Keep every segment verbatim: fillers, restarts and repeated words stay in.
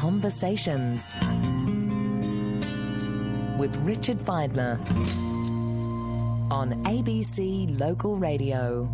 Conversations with Richard Feidler on A B C Local Radio.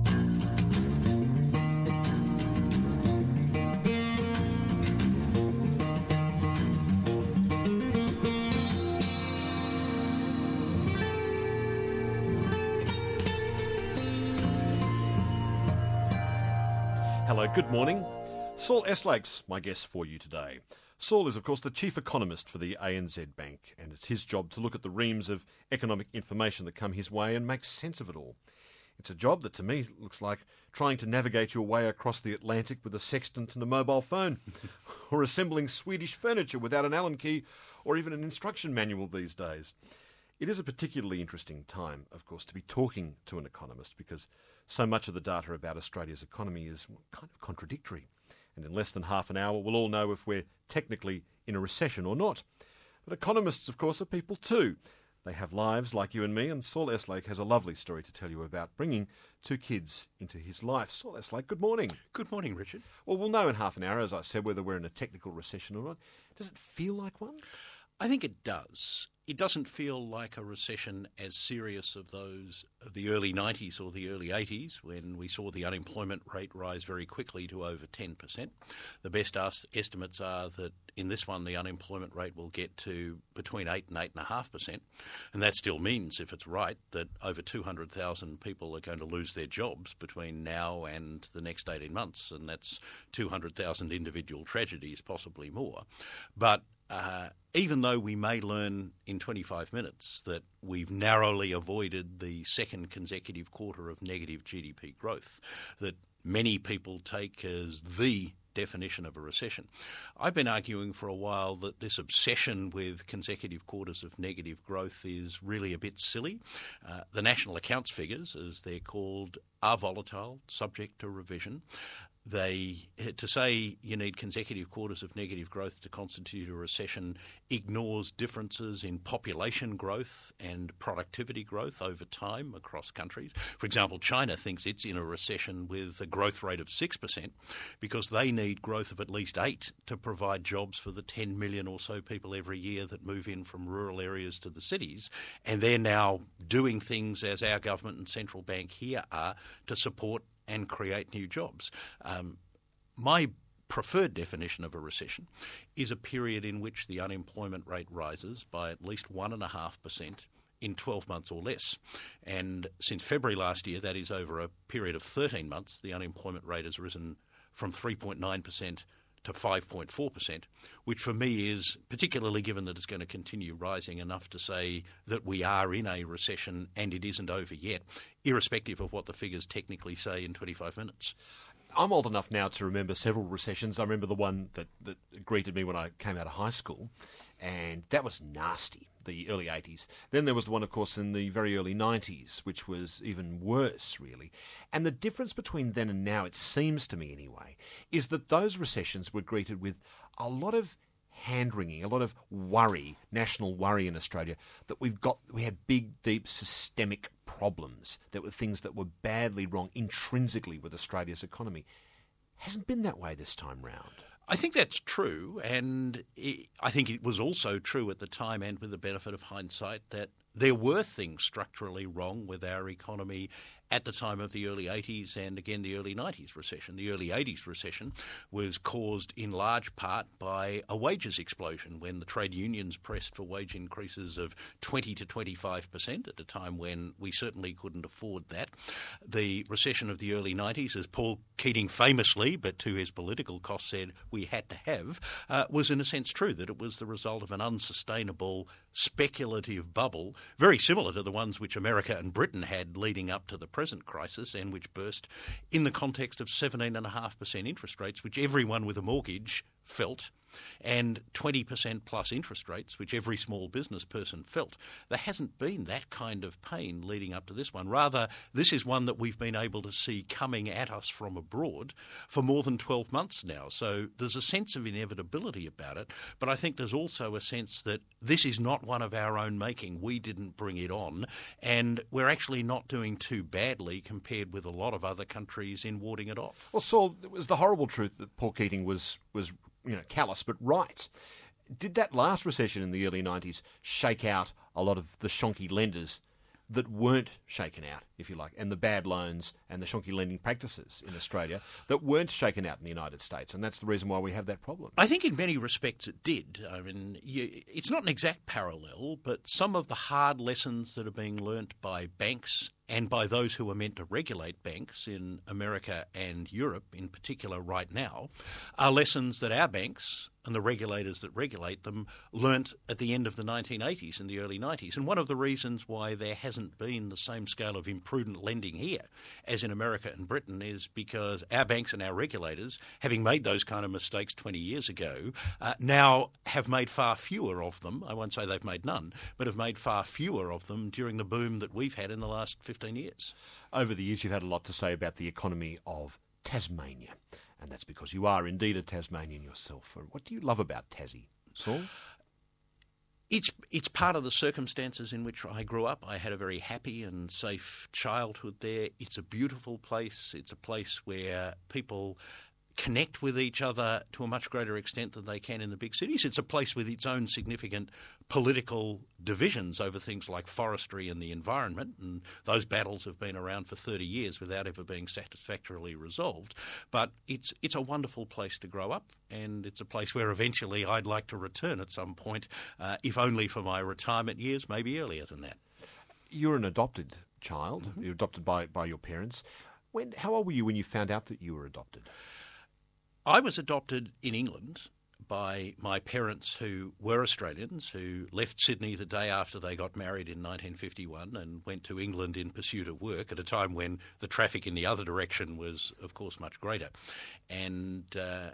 Hello, good morning. Saul Eslake's my guest for you today. Saul is, of course, the chief economist for the A N Z Bank, and it's his job to look at the reams of economic information that come his way and make sense of it all. It's a job that, to me, looks like trying to navigate your way across the Atlantic with a sextant and a mobile phone, or assembling Swedish furniture without an Allen key or even an instruction manual these days. It is a particularly interesting time, of course, to be talking to an economist, because so much of the data about Australia's economy is kind of contradictory. And in less than half an hour, we'll all know if we're technically in a recession or not. But economists, of course, are people too. They have lives like you and me, and Saul Eslake has a lovely story to tell you about bringing two kids into his life. Saul Eslake, good morning. Good morning, Richard. Well, we'll know in half an hour, as I said, whether we're in a technical recession or not. Does it feel like one? I think it does. It doesn't feel like a recession as serious of those of the early nineties or the early eighties, when we saw the unemployment rate rise very quickly to over ten percent. The best estimates are that in this one the unemployment rate will get to between eight and eight point five percent. And that still means, if it's right, that over two hundred thousand people are going to lose their jobs between now and the next eighteen months. And that's two hundred thousand individual tragedies, possibly more. But Uh, even though we may learn in twenty-five minutes that we've narrowly avoided the second consecutive quarter of negative G D P growth that many people take as the definition of a recession, I've been arguing for a while that this obsession with consecutive quarters of negative growth is really a bit silly. Uh, the national accounts figures, as they're called, are volatile, subject to revision. They to say you need consecutive quarters of negative growth to constitute a recession ignores differences in population growth and productivity growth over time across countries. For example, China thinks it's in a recession with a growth rate of six percent because they need growth of at least eight to provide jobs for the ten million or so people every year that move in from rural areas to the cities. And they're now doing things, as our government and central bank here are, to support and create new jobs. Um, my preferred definition of a recession is a period in which the unemployment rate rises by at least one point five percent in twelve months or less. And since February last year, that is over a period of thirteen months, the unemployment rate has risen from three point nine percent to five point four percent, which for me is, particularly given that it's going to continue rising, enough to say that we are in a recession and it isn't over yet, irrespective of what the figures technically say in twenty-five minutes. I'm old enough now to remember several recessions. I remember the one that, that greeted me when I came out of high school, and that was nasty, the early eighties. Then there was the one, of course, in the very early nineties, which was even worse, really. And the difference between then and now, it seems to me anyway, is that those recessions were greeted with a lot of hand-wringing, a lot of worry, national worry in Australia, that we've got, we had big, deep, systemic problems, that were things that were badly wrong intrinsically with Australia's economy. Hasn't been that way this time round. I think that's true, and I think it was also true at the time, and with the benefit of hindsight, that there were things structurally wrong with our economy at the time of the early eighties and, again, the early nineties recession. The early eighties recession was caused in large part by a wages explosion when the trade unions pressed for wage increases of twenty to twenty-five percent at a time when we certainly couldn't afford that. The recession of the early nineties, as Paul Keating famously, but to his political cost, said we had to have, uh, was in a sense true, that it was the result of an unsustainable speculative bubble, very similar to the ones which America and Britain had leading up to the present crisis, and which burst in the context of seventeen point five percent interest rates, which everyone with a mortgage felt, and twenty percent plus interest rates, which every small business person felt. There hasn't been that kind of pain leading up to this one. Rather, this is one that we've been able to see coming at us from abroad for more than twelve months now. So there's a sense of inevitability about it, but I think there's also a sense that this is not one of our own making. We didn't bring it on, and we're actually not doing too badly compared with a lot of other countries in warding it off. Well, Saul, it was the horrible truth that Paul Keating was was you know, callous but right. Did that last recession in the early nineties shake out a lot of the shonky lenders that weren't shaken out, if you like, and the bad loans and the shonky lending practices in Australia that weren't shaken out in the United States? And that's the reason why we have that problem. I think in many respects it did. I mean, you, it's not an exact parallel, but some of the hard lessons that are being learnt by banks and by those who are meant to regulate banks in America and Europe in particular right now are lessons that our banks and the regulators that regulate them learnt at the end of the nineteen eighties and the early nineties. And one of the reasons why there hasn't been the same scale of imprudent lending here as in America and Britain is because our banks and our regulators, having made those kind of mistakes twenty years ago, uh, now have made far fewer of them. I won't say they've made none, but have made far fewer of them during the boom that we've had in the last fifteen years. Over the years, you've had a lot to say about the economy of Tasmania, and that's because you are indeed a Tasmanian yourself. What do you love about Tassie, Saul? It's it's part of the circumstances in which I grew up. I had a very happy and safe childhood there. It's a beautiful place. It's a place where people connect with each other to a much greater extent than they can in the big cities. It's a place with its own significant political divisions over things like forestry and the environment, and those battles have been around for thirty years without ever being satisfactorily resolved. But it's it's a wonderful place to grow up, and it's a place where eventually I'd like to return at some point, uh, if only for my retirement years, maybe earlier than that. You're an adopted child. Mm-hmm. You're adopted by, by your parents. When, how old were you when you found out that you were adopted? I was adopted in England by my parents who were Australians, who left Sydney the day after they got married in nineteen fifty-one and went to England in pursuit of work at a time when the traffic in the other direction was, of course, much greater. And uh,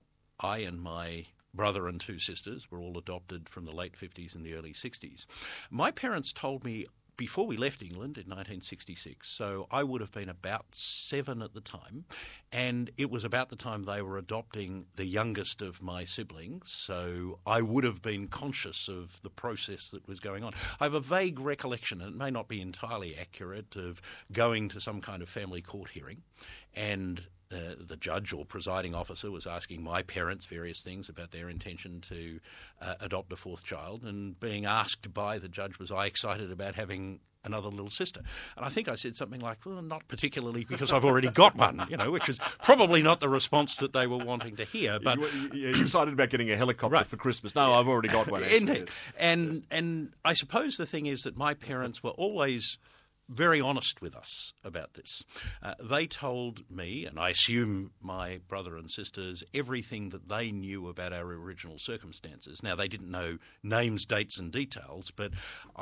I and my brother and two sisters were all adopted from the late fifties and the early sixties. My parents told me before we left England in nineteen sixty-six, so I would have been about seven at the time, and it was about the time they were adopting the youngest of my siblings, so I would have been conscious of the process that was going on. I have a vague recollection, and it may not be entirely accurate, of going to some kind of family court hearing, and Uh, the judge or presiding officer was asking my parents various things about their intention to uh, adopt a fourth child, and being asked by the judge, was I excited about having another little sister? And I think I said something like, well, not particularly, because I've already got one, you know, which is probably not the response that they were wanting to hear. But you're excited about getting a helicopter right. for Christmas. No, I've already got one. Indeed. And, and I suppose the thing is that my parents were always very honest with us about this. Uh, they told me, and I assume my brother and sisters, everything that they knew about our original circumstances. Now, they didn't know names, dates and details, but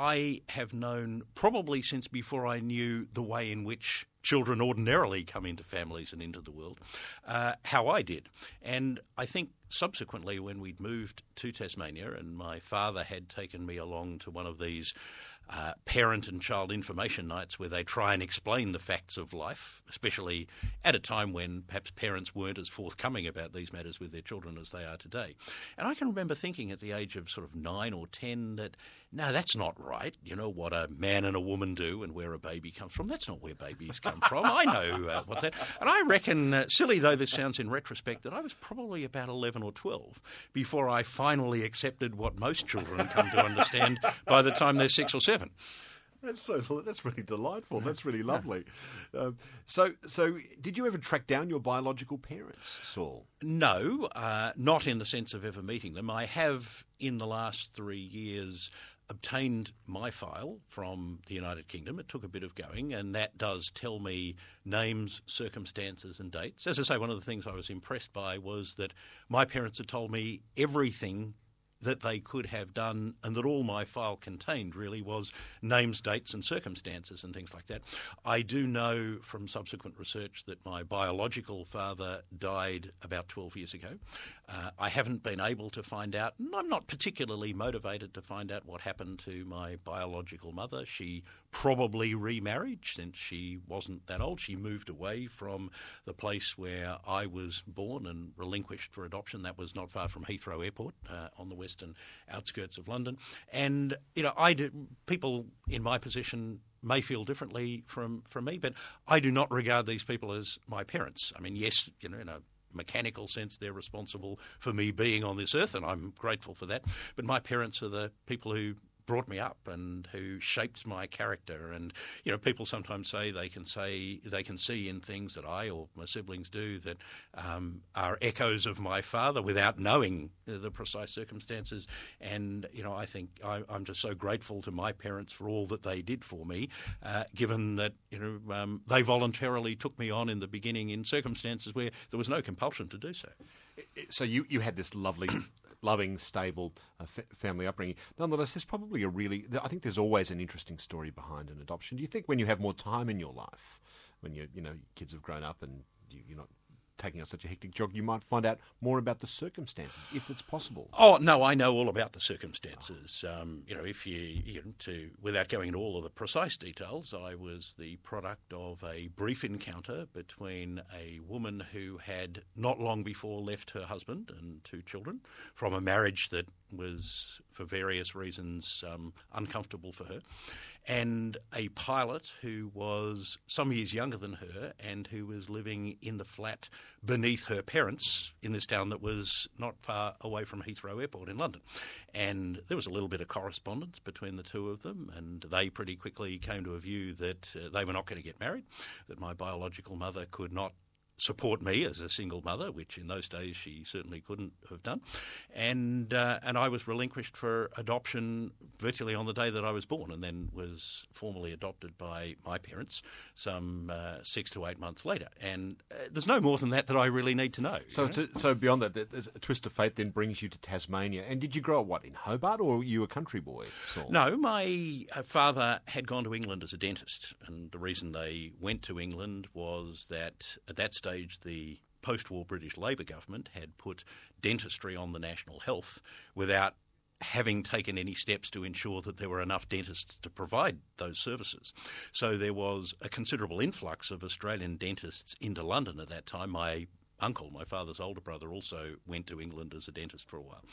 I have known probably since before I knew the way in which children ordinarily come into families and into the world, uh, how I did. And I think subsequently when we'd moved to Tasmania and my father had taken me along to one of these Uh, parent and child information nights where they try and explain the facts of life, especially at a time when perhaps parents weren't as forthcoming about these matters with their children as they are today. And I can remember thinking at the age of sort of nine or ten that, no, that's not right. You know, what a man and a woman do and where a baby comes from, that's not where babies come from. I know uh, what that... And I reckon, uh, silly though this sounds in retrospect, that I was probably about eleven or twelve before I finally accepted what most children come to understand by the time they're six or seven. That's so. That's really delightful. That's really lovely. Um, so, so did you ever track down your biological parents, Saul? No, uh, not in the sense of ever meeting them. I have, in the last three years, obtained my file from the United Kingdom. It took a bit of going, and that does tell me names, circumstances and dates. As I say, one of the things I was impressed by was that my parents had told me everything that they could have done, and that all my file contained really was names, dates and circumstances and things like that. I do know from subsequent research that my biological father died about twelve years ago. Uh, I haven't been able to find out, and I'm not particularly motivated to find out what happened to my biological mother. She probably remarried since she wasn't that old. She moved away from the place where I was born and relinquished for adoption. That was not far from Heathrow Airport uh, on the western outskirts of London. And, you know, I do, people in my position may feel differently from, from me, but I do not regard these people as my parents. I mean, yes, you know, in a mechanical sense, they're responsible for me being on this earth, and I'm grateful for that. But my parents are the people who brought me up and who shaped my character. And, you know, people sometimes say they can say they can see in things that I or my siblings do that um, are echoes of my father without knowing the precise circumstances. And, you know, I think I, I'm just so grateful to my parents for all that they did for me, uh, given that, you know, um, they voluntarily took me on in the beginning in circumstances where there was no compulsion to do so. So you, you had this lovely... loving, stable uh, f- family upbringing. Nonetheless, there's probably a really... I think there's always an interesting story behind an adoption. Do you think when you have more time in your life, when you you know kids have grown up and you, you're not taking on such a hectic jog, you might find out more about the circumstances, if it's possible? Oh, no, I know all about the circumstances. Um, you know, if you, you know, to without going into all of the precise details, I was the product of a brief encounter between a woman who had not long before left her husband and two children from a marriage that was, for various reasons, um, uncomfortable for her, and a pilot who was some years younger than her and who was living in the flat beneath her parents in this town that was not far away from Heathrow Airport in London. And there was a little bit of correspondence between the two of them, and they pretty quickly came to a view that uh, they were not going to get married, that my biological mother could not support me as a single mother, which in those days she certainly couldn't have done, and uh, and I was relinquished for adoption virtually on the day that I was born, and then was formally adopted by my parents some uh, six to eight months later. And uh, there's no more than that that I really need to know. So, to, so beyond that, there's a twist of fate then brings you to Tasmania. And did you grow up, what, in Hobart, or were you a country boy, Saul? No, my uh, father had gone to England as a dentist, and the reason they went to England was that at that stage the post-war British Labor government had put dentistry on the national health without having taken any steps to ensure that there were enough dentists to provide those services. So there was a considerable influx of Australian dentists into London at that time. My uncle, my father's older brother, also went to England as a dentist for a while.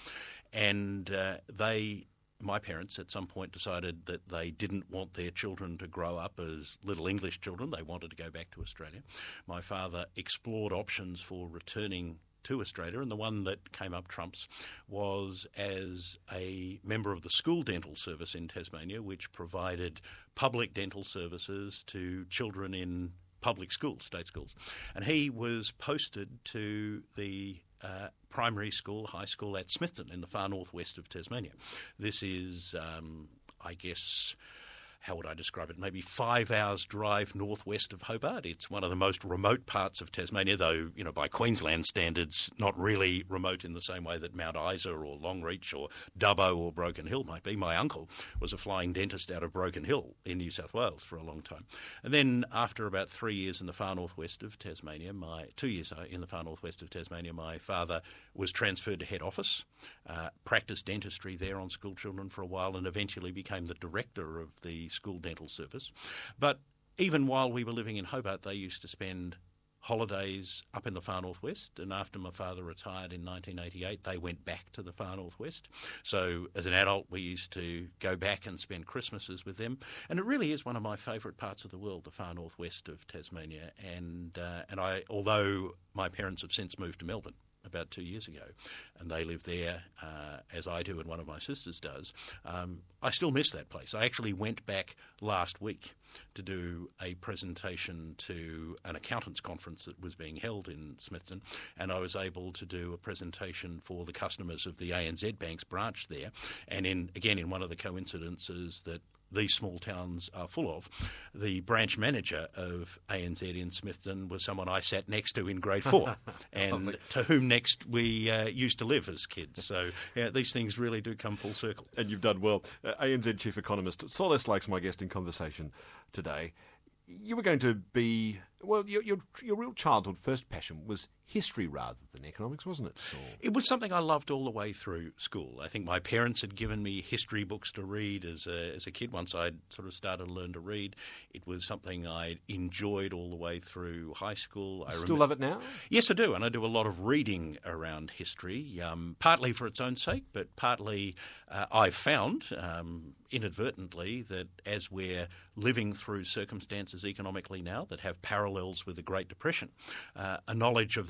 And uh, they... My parents at some point decided that they didn't want their children to grow up as little English children. They wanted to go back to Australia. My father explored options for returning to Australia, and the one that came up trumps was as a member of the school dental service in Tasmania, which provided public dental services to children in public schools, state schools. And he was posted to the Uh, primary school, high school at Smithton in the far northwest of Tasmania. This is, um, I guess, how would I describe it, maybe five hours drive northwest of Hobart. It's one of the most remote parts of Tasmania, though, you know, by Queensland standards, not really remote in the same way that Mount Isa or Longreach or Dubbo or Broken Hill might be. My uncle was a flying dentist out of Broken Hill in New South Wales for a long time. And then after about three years in the far northwest of Tasmania, my two years in the far northwest of Tasmania, my father was transferred to head office, uh, practiced dentistry there on school children for a while, and eventually became the director of the school dental service. But even while we were living in Hobart, they used to spend holidays up in the far northwest, and after my father retired in nineteen eighty-eight, they went back to the far northwest. So as an adult, we used to go back and spend Christmases with them, and it really is one of my favourite parts of the world, the far northwest of Tasmania. And uh, and I, although my parents have since moved to Melbourne about two years ago, and they live there uh, as I do and one of my sisters does, um, I still miss that place. I actually went back last week to do a presentation to an accountants conference that was being held in Smithton, and I was able to do a presentation for the customers of the A N Z Bank's branch there. And in again, in one of the coincidences that these small towns are full of, the branch manager of A N Z in Smithton was someone I sat next to in grade four, and to whom next we uh, used to live as kids. So yeah, these things really do come full circle. And you've done well. Uh, A N Z Chief Economist Saul Eslake's my guest in conversation today. You were going to be, well, your, your, your real childhood first passion was history rather than economics, wasn't it, Saul? It was something I loved all the way through school. I think my parents had given me history books to read as a, as a kid. Once I'd sort of started to learn to read, it was something I enjoyed all the way through high school. I Still rem- love it now? Yes, I do, and I do a lot of reading around history, um, partly for its own sake, but partly uh, I've found um, inadvertently that as we're living through circumstances economically now that have parallels with the Great Depression, uh, a knowledge of that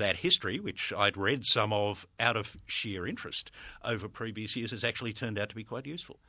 that history, which I'd read some of out of sheer interest over previous years, has actually turned out to be quite useful.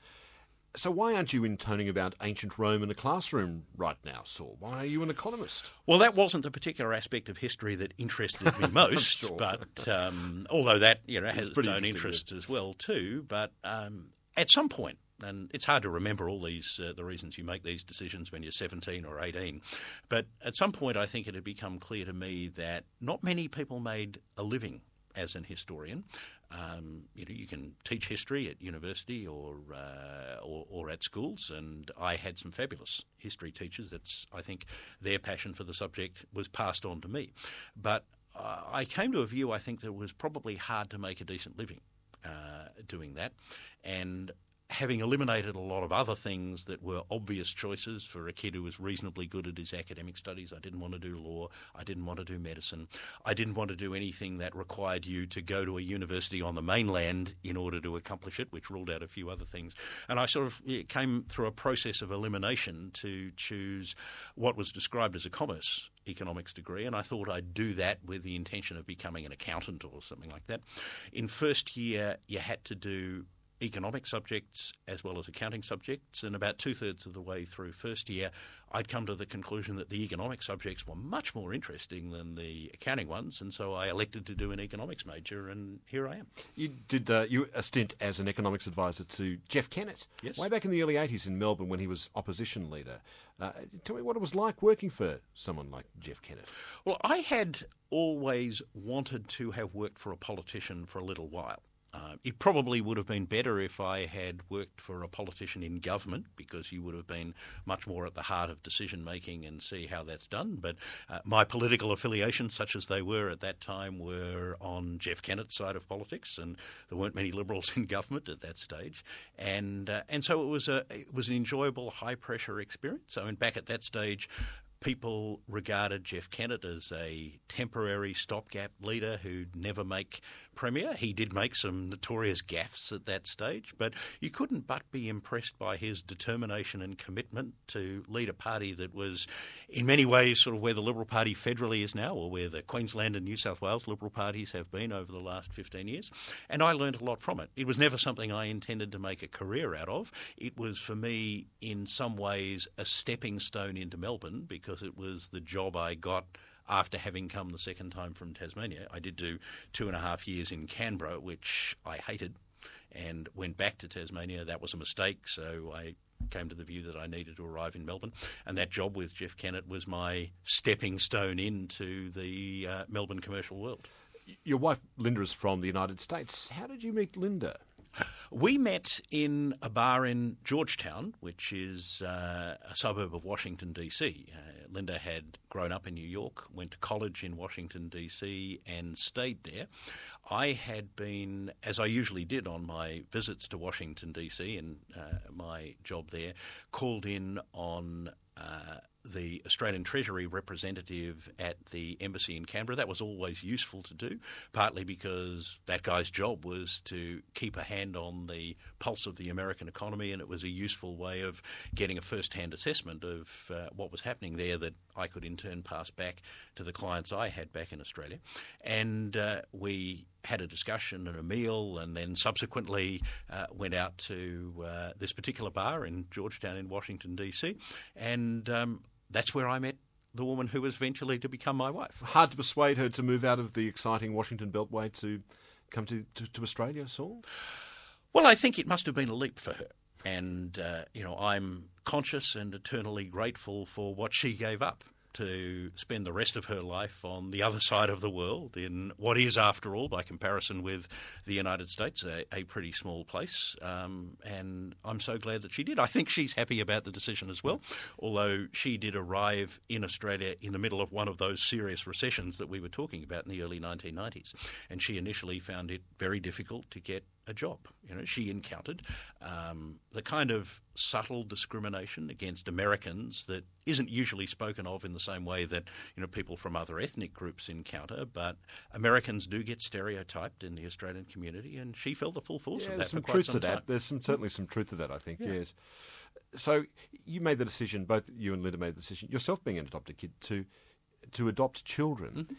So why aren't you intoning about ancient Rome in the classroom right now, Saul? Why are you an economist? Well, that wasn't the particular aspect of history that interested me most, sure. but um, although that you know has It's its own interest as well too. But um, at some point, and it's hard to remember all these uh, the reasons you make these decisions when you're seventeen or eighteen, but at some point I think it had become clear to me that not many people made a living as an historian. Um, you know, you can teach history at university or, uh, or or at schools, and I had some fabulous history teachers. That's, I think, their passion for the subject was passed on to me. But uh, I came to a view, I think, that it was probably hard to make a decent living uh, doing that, and having eliminated a lot of other things that were obvious choices for a kid who was reasonably good at his academic studies. I didn't want to do law. I didn't want to do medicine. I didn't want to do anything that required you to go to a university on the mainland in order to accomplish it, which ruled out a few other things. And I sort of it came through a process of elimination to choose what was described as a commerce economics degree, and I thought I'd do that with the intention of becoming an accountant or something like that. In first year, you had to do economic subjects as well as accounting subjects, and about two-thirds of the way through first year I'd come to the conclusion that the economic subjects were much more interesting than the accounting ones, and so I elected to do an economics major, and here I am. You did uh, you a stint as an economics advisor to Jeff Kennett, yes, way back in the early eighties in Melbourne when he was opposition leader. Uh, tell me what it was like working for someone like Jeff Kennett. Well, I had always wanted to have worked for a politician for a little while. Uh, it probably would have been better if I had worked for a politician in government, because you would have been much more at the heart of decision-making and see how that's done. But uh, my political affiliations, such as they were at that time, were on Jeff Kennett's side of politics, and there weren't many Liberals in government at that stage. And uh, and so it was a it was an enjoyable, high-pressure experience. I mean, back at that stage, people regarded Jeff Kennett as a temporary stopgap leader who'd never make premier. He did make some notorious gaffes at that stage, but you couldn't but be impressed by his determination and commitment to lead a party that was in many ways sort of where the Liberal Party federally is now, or where the Queensland and New South Wales Liberal parties have been over the last fifteen years. And I learned a lot from it. It was never something I intended to make a career out of. It was, for me, in some ways, a stepping stone into Melbourne, because because it was the job I got after having come the second time from Tasmania. I did do two and a half years in Canberra, which I hated, and went back to Tasmania. That was a mistake, so I came to the view that I needed to arrive in Melbourne, and that job with Jeff Kennett was my stepping stone into the uh, Melbourne commercial world. Your wife, Linda, is from the United States. How did you meet Linda? We met in a bar in Georgetown, which is uh, a suburb of Washington, D C. Uh, Linda had grown up in New York, went to college in Washington, D C, and stayed there. I had been, as I usually did on my visits to Washington, D C, and uh, my job there, called in on uh, the Australian Treasury representative at the embassy in Canberra. That was always useful to do, partly because that guy's job was to keep a hand on the pulse of the American economy, and it was a useful way of getting a first-hand assessment of uh, what was happening there that I could in turn pass back to the clients I had back in Australia. And uh, we had a discussion and a meal, and then subsequently uh, went out to uh, this particular bar in Georgetown in Washington, D C, and um, that's where I met the woman who was eventually to become my wife. Hard to persuade her to move out of the exciting Washington Beltway to come to, to, to Australia, Saul? Well, I think it must have been a leap for her. And, uh, you know, I'm conscious and eternally grateful for what she gave up to spend the rest of her life on the other side of the world in what is, after all, by comparison with the United States, a, a pretty small place. Um, and I'm so glad that she did. I think she's happy about the decision as well, although she did arrive in Australia in the middle of one of those serious recessions that we were talking about in the early nineteen nineties. And she initially found it very difficult to get a job. You know, she encountered um, the kind of subtle discrimination against Americans that isn't usually spoken of in the same way that, you know, people from other ethnic groups encounter, but Americans do get stereotyped in the Australian community, and she felt the full force yeah, of that there's for some quite truth some to time. that. There's some certainly some truth to that, I think, Yeah. yes. So you made the decision, both you and Linda made the decision, yourself being an adopted kid, to to adopt children. Mm-hmm. How did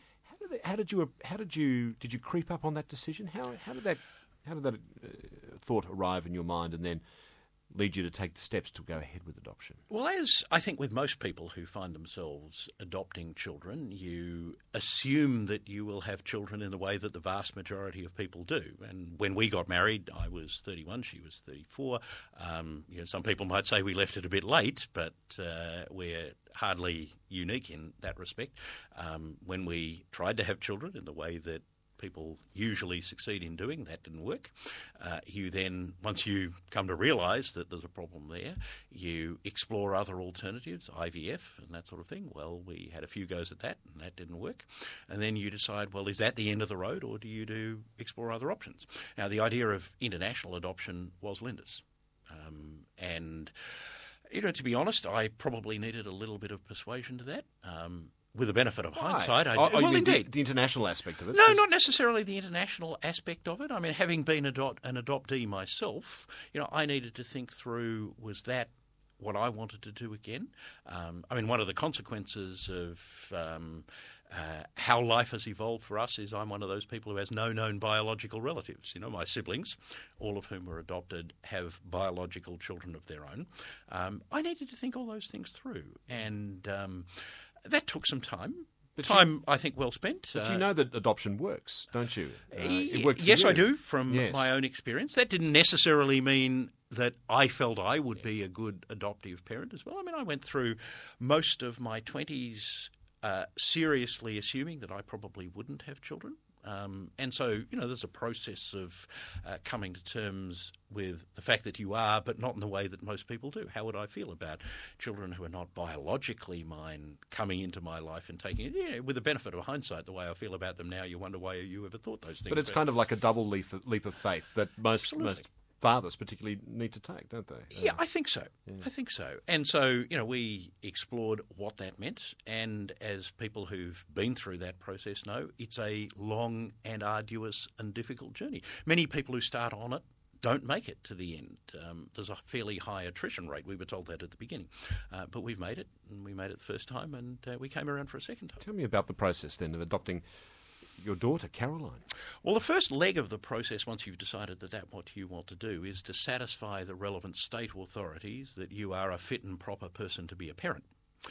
did they, how did you how did you did you creep up on that decision? How how did that how did that uh, thought arrive in your mind and then lead you to take the steps to go ahead with adoption? Well, as I think with most people who find themselves adopting children, you assume that you will have children in the way that the vast majority of people do. And when we got married, I was thirty-one, she was thirty-four. Um, you know, some people might say we left it a bit late, but uh, we're hardly unique in that respect. Um, when we tried to have children in the way that people usually succeed in doing, that didn't work. Uh, you then, once you come to realise that there's a problem there, you explore other alternatives, I V F and that sort of thing. Well, we had a few goes at that and that didn't work. And then you decide, well, is that the end of the road or do you do explore other options? Now, the idea of international adoption was Linda's. Um, and, you know, to be honest, I probably needed a little bit of persuasion to that. Um, With the benefit of Why? hindsight, I oh, well, you mean indeed, the, the international aspect of it. no, not necessarily the international aspect of it. I mean, having been adopt, an adoptee myself, you know, I needed to think through: was that what I wanted to do again? Um, I mean, one of the consequences of um, uh, how life has evolved for us is I'm one of those people who has no known biological relatives. You know, my siblings, all of whom were adopted, have biological children of their own. Um, I needed to think all those things through, and um, that took some time. But time, you, I think, well spent. But uh, you know that adoption works, don't you? Uh, it worked for yes, you. I do, from Yes. my own experience. That didn't necessarily mean that I felt I would be a good adoptive parent as well. I mean, I went through most of my twenties uh, seriously assuming that I probably wouldn't have children. Um, and so, you know, there's a process of uh, coming to terms with the fact that you are, but not in the way that most people do. How would I feel about children who are not biologically mine coming into my life and taking it? Yeah, with the benefit of hindsight, the way I feel about them now, you wonder why you ever thought those things. But it's kind of like a double leap of, leap of faith that most Absolutely. most fathers particularly need to take, don't they? Yeah, I think so. Yeah. I think so. And so, you know, we explored what that meant. And as people who've been through that process know, it's a long and arduous and difficult journey. Many people who start on it don't make it to the end. Um, there's a fairly high attrition rate. We were told that at the beginning. Uh, but we've made it, and we made it the first time, and uh, we came around for a second time. Tell me about the process then of adopting your daughter, Caroline. Well, the first leg of the process, once you've decided that that's what you want to do, is to satisfy the relevant state authorities that you are a fit and proper person to be a parent.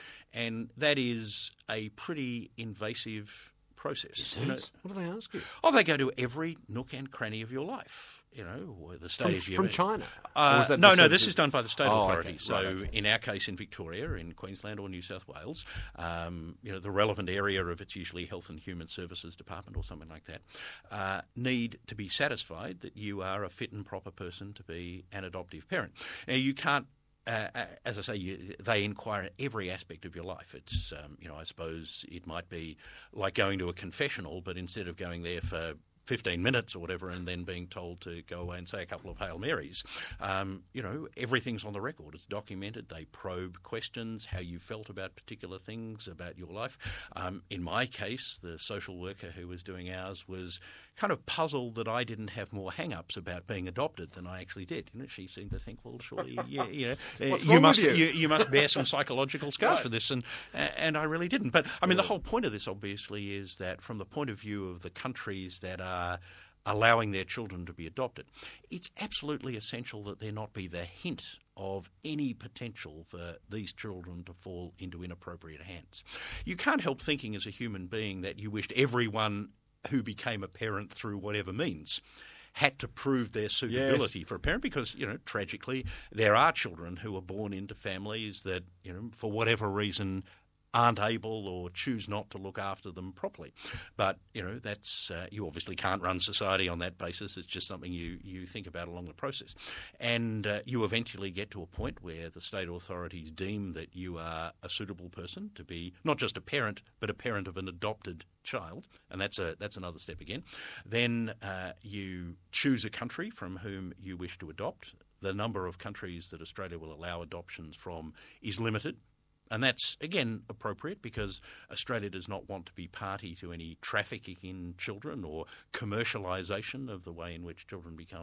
And that is a pretty invasive process. You know, what do they ask you? Oh, they go to every nook and cranny of your life. You know, the state From, of from China? Uh, Or is that no, the no, this services- is done by the state Oh, authority. okay. So Right, okay. in our case in Victoria, in Queensland or New South Wales, um, you know, the relevant area of it's usually Health and Human Services Department or something like that, uh, need to be satisfied that you are a fit and proper person to be an adoptive parent. Now, you can't Uh, as I say, you, they inquire every aspect of your life. It's, um, you know, I suppose it might be like going to a confessional, but instead of going there for fifteen minutes or whatever and then being told to go away and say a couple of Hail Marys, um, you know, everything's on the record. It's documented. They probe questions, how you felt about particular things, about your life. Um, in my case, the social worker who was doing ours was kind of puzzled that I didn't have more hang-ups about being adopted than I actually did. You know, she seemed to think, well, surely, yeah, you know, uh, What's you wrong must with you? you, you must bear some psychological scars Right. for this, and and I really didn't. But I mean, the whole point of this, obviously, is that from the point of view of the countries that are allowing their children to be adopted, it's absolutely essential that there not be the hint of any potential for these children to fall into inappropriate hands. You can't help thinking as a human being that you wished everyone who became a parent through whatever means had to prove their suitability Yes. for a parent, because, you know, tragically, there are children who are born into families that, you know, for whatever reason aren't able or choose not to look after them properly. But, you know, that's uh, you obviously can't run society on that basis. It's just something you, you think about along the process. And uh, you eventually get to a point where the state authorities deem that you are a suitable person to be not just a parent, but a parent of an adopted child, and that's a that's another step again. Then uh, you choose a country from whom you wish to adopt. The number of countries that Australia will allow adoptions from is limited. And that's, again, appropriate because Australia does not want to be party to any trafficking in children or commercialisation of the way in which children become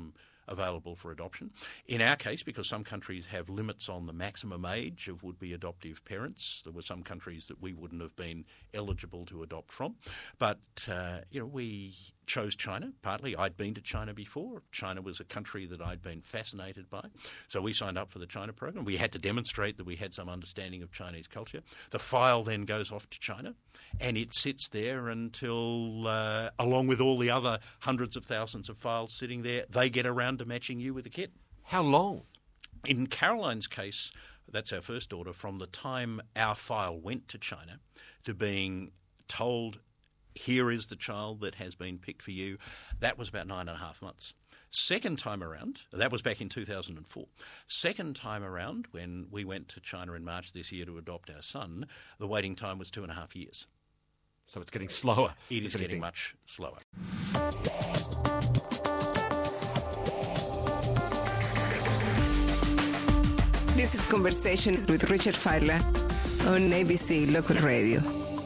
available for adoption. In our case, because some countries have limits on the maximum age of would-be adoptive parents, there were some countries that we wouldn't have been eligible to adopt from. But, uh, you know, we chose China, partly. I'd been to China before. China was a country that I'd been fascinated by. So we signed up for the China program. We had to demonstrate that we had some understanding of Chinese culture. The file then goes off to China, and it sits there until, uh, along with all the other hundreds of thousands of files sitting there, they get around to matching you with a kit. How long? In Caroline's case, that's our first daughter, from the time our file went to China to being told, here is the child that has been picked for you, that was about nine and a half months. Second time around, that was back in two thousand four. Second time around, when we went to China in March this year to adopt our son, the waiting time was two and a half years. So it's getting slower. It is getting anything. much slower. This is Conversations with Richard Feiler on A B C Local Radio.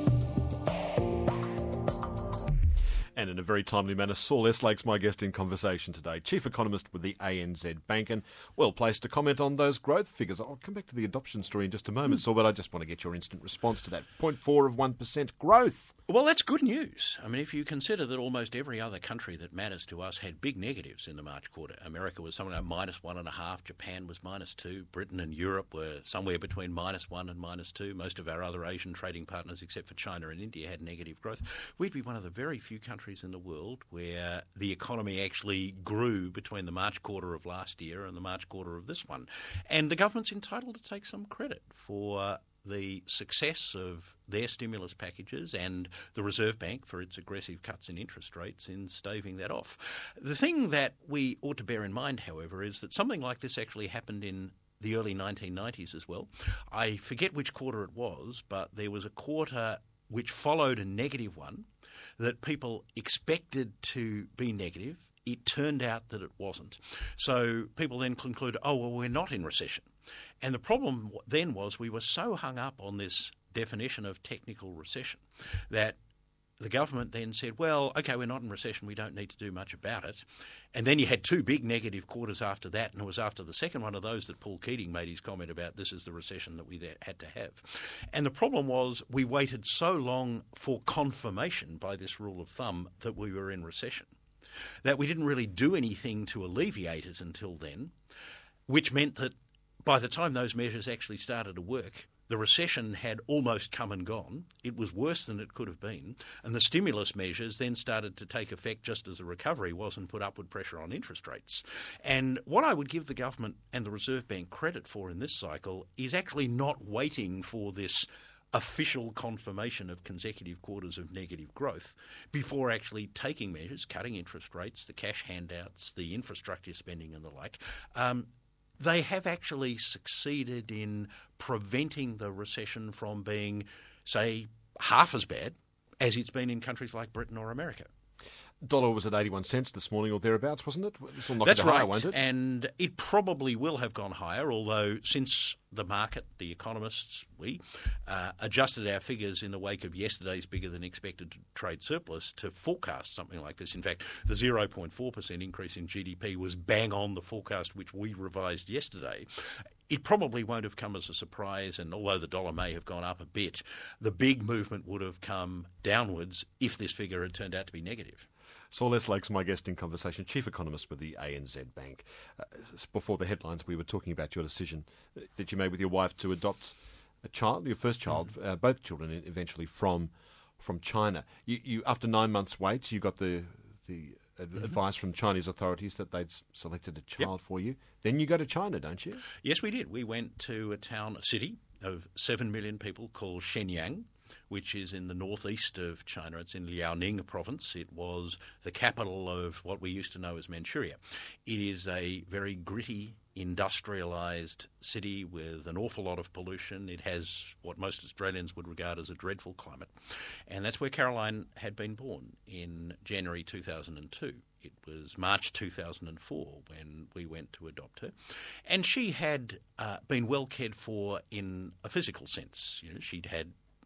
And in a very timely manner, Saul Eslake's my guest in conversation today, Chief Economist with the A N Z Bank, and well placed to comment on those growth figures. I'll come back to the adoption story in just a moment, mm. Saul, but I just want to get your instant response to that. zero point four of one percent growth. Well, that's good news. I mean, if you consider that almost every other country that matters to us had big negatives in the March quarter. America was something like minus one and a half. Japan was minus two. Britain and Europe were somewhere between minus one and minus two. Most of our other Asian trading partners, except for China and India, had negative growth. We'd be one of the very few countries in the world where the economy actually grew between the March quarter of last year and the March quarter of this one. And the government's entitled to take some credit for the success of their stimulus packages and the Reserve Bank for its aggressive cuts in interest rates in staving that off. The thing that we ought to bear in mind, however, is that something like this actually happened in the early nineteen nineties as well. I forget which quarter it was, but there was a quarter which followed a negative one that people expected to be negative. It turned out that it wasn't. So people then concluded, oh, well, we're not in recession. And the problem then was we were so hung up on this definition of technical recession that the government then said, well, OK, we're not in recession, we don't need to do much about it. And then you had two big negative quarters after that, and it was after the second one of those that Paul Keating made his comment about this is the recession that we had to have. And the problem was we waited so long for confirmation by this rule of thumb that we were in recession that we didn't really do anything to alleviate it until then, which meant that by the time those measures actually started to work, the recession had almost come and gone. It was worse than it could have been. And the stimulus measures then started to take effect just as the recovery was and put upward pressure on interest rates. And what I would give the government and the Reserve Bank credit for in this cycle is actually not waiting for this official confirmation of consecutive quarters of negative growth before actually taking measures, cutting interest rates, the cash handouts, the infrastructure spending and the like. Um, They have actually succeeded in preventing the recession from being, say, half as bad as it's been in countries like Britain or America. Dollar was at eighty-one cents this morning or thereabouts, wasn't it? This will knock That's it higher, right, won't it? And it probably will have gone higher, although since the market, the economists, we, uh, adjusted our figures in the wake of yesterday's bigger than expected trade surplus to forecast something like this. In fact, the zero point four percent increase in G D P was bang on the forecast which we revised yesterday. It probably won't have come as a surprise, and although the dollar may have gone up a bit, the big movement would have come downwards if this figure had turned out to be negative. Saul Eslake's my guest in conversation, Chief Economist with the A N Z Bank. Uh, before the headlines, we were talking about your decision that you made with your wife to adopt a child, your first child, mm. uh, both children eventually from from China. You, you after nine months' wait, you got the the mm-hmm. advice from Chinese authorities that they'd selected a child yep. for you. Then you go to China, don't you? Yes, we did. We went to a town, a city of seven million people called Shenyang, which is in the northeast of China. It's in Liaoning province. It was the capital of what we used to know as Manchuria. It is a very gritty, industrialised city with an awful lot of pollution. It has what most Australians would regard as a dreadful climate. And that's where Caroline had been born in January two thousand two. It was March two thousand four when we went to adopt her. And she had uh, been well cared for in a physical sense. You know, she'd had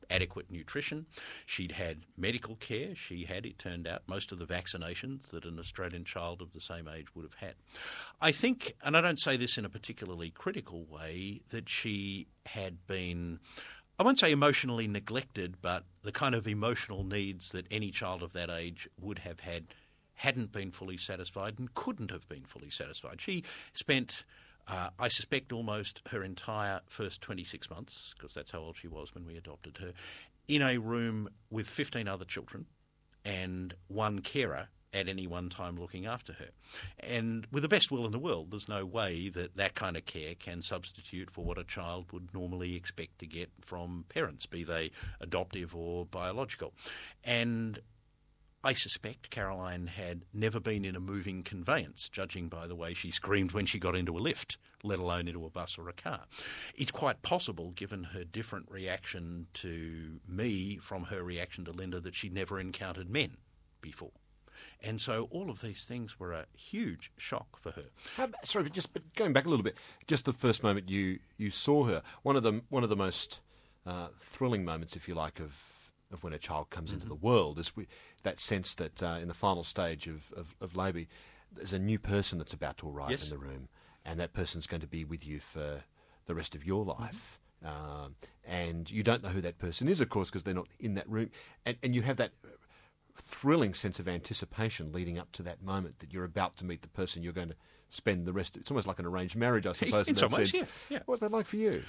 adequate nutrition. She'd had medical care. She had, it turned out, most of the vaccinations that an Australian child of the same age would have had. I think, and I don't say this in a particularly critical way, that she had been, I won't say emotionally neglected, but the kind of emotional needs that any child of that age would have had hadn't been fully satisfied and couldn't have been fully satisfied. She spent, uh, I suspect, almost her entire first twenty-six months, because that's how old she was when we adopted her, in a room with fifteen other children and one carer at any one time looking after her. And with the best will in the world, there's no way that that kind of care can substitute for what a child would normally expect to get from parents, be they adoptive or biological. And I suspect Caroline had never been in a moving conveyance, judging by the way she screamed when she got into a lift, let alone into a bus or a car. It's quite possible, given her different reaction to me from her reaction to Linda, that she'd never encountered men before. And so all of these things were a huge shock for her. How, sorry, but just but going back a little bit, just the first moment you, you saw her, one of the one of the most uh, thrilling moments, if you like, of of when a child comes mm-hmm. into the world is we, that sense that uh, in the final stage of, of, of labour, there's a new person that's about to arrive yes. in the room, and that person's going to be with you for the rest of your life. Mm-hmm. Um, and you don't know who that person is, of course, because they're not in that room. And, and you have that thrilling sense of anticipation leading up to that moment that you're about to meet the person you're going to spend the rest of... It's almost like an arranged marriage, I suppose, in, in that some ways, sense. Yeah, yeah. What was that like for you?